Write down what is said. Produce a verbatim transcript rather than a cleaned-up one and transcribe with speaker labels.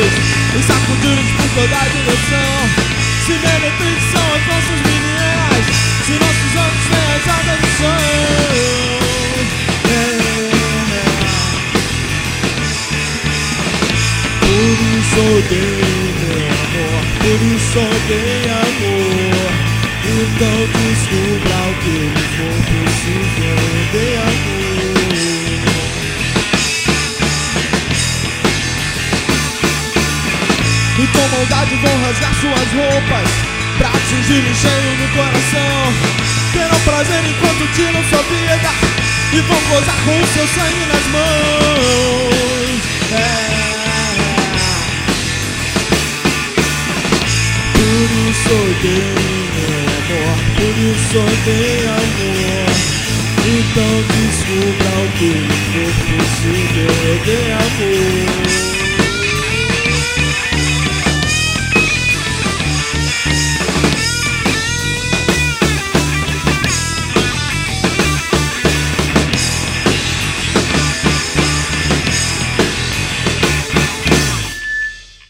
Speaker 1: olhos e sacudidos por toda a direção. Se meretriz são as nossas meninas, se nossos anos têm as asas do chão. Por isso odeio meu amor, por isso odeio amor. Então descubra o que lhe for possível, odeio amor. E com maldade vão rasgar suas roupas pra atingir-lhe cheio no coração. Terão prazer enquanto tiram sua vida e vão gozar com o seu sangue nas mãos. É. Por isso odeio meu amor, por isso odeio amor. Então descubra o que lhe for possível, odeio amor.